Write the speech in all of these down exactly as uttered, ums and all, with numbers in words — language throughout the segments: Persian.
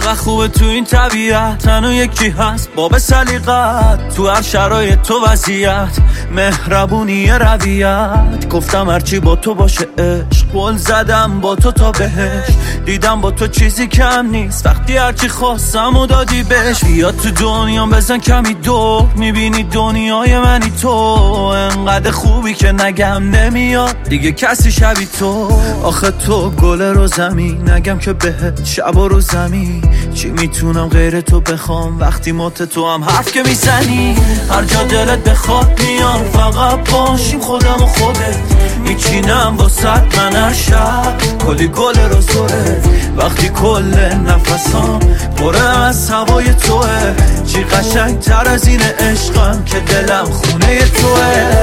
چقدر خوبه تو این طبیعت، تنها یکی هست باب سلیقت، تو هر شرایط تو وضعیت، مهربونی رویت. گفتم هرچی با تو باشه عشق، قول زدم با تو تا بهش، دیدم با تو چیزی کم نیست، وقتی هرچی خواستم و دادی بهش. بیا تو دنیا بزن کمی دور، میبینی دنیای منی تو، انقدر خوبی که نگم نمیاد دیگه کسی شبی تو. آخه تو گل رو زمین، نگم که بهت شب و رو زمین، چی میتونم غیر تو بخوام وقتی مات تو هم حرف که میزنی. هر جا دلت بخواد میام، فقط باشیم خودم و خودت، میچینم واسد من هر شب کلی گل رو زوره، وقتی کل نفسام پره از هوای توه. چی قشنگ تر از این عشقم که دلم خونه توه.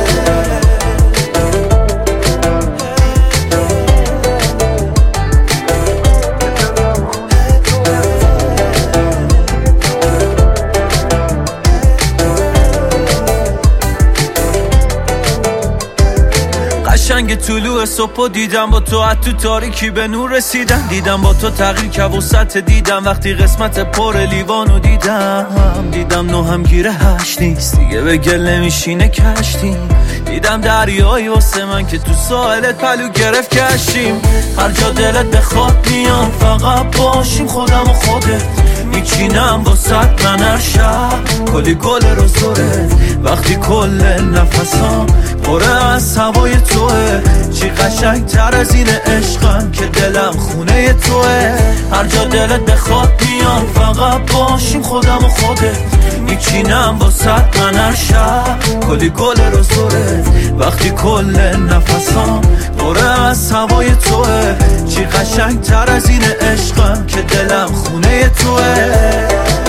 قشنگ طلوع صبح دیدم با تو، از تو تاریکی به نور رسیدم، دیدم با تو تغییر که وسط دیدم، وقتی قسمت پر لیوانو دیدم، دیدم نو هم گیره هشت نیست دیگه، به گل نمیشینه کشتیم، دیدم دریایی واسه من که تو ساحلت پلو گرفت کشیم. هر جا دلت بخواد میام، فقط باشیم خودم و خودت، میچینم واسد من هر شب کلی گل رو زوره، وقتی کل نفسام پره از هوای توه. چی قشنگ تر از این عشقم که دلم خونه توه. هر جا دلت بخواد میام، فقط باشیم خودم و خودت، میچینم واسد من هر شب کلی گل رو زوره، وقتی کل نفسام پره از هوای توه. چی قشنگ تر از این عشقم که دلم خونه توه.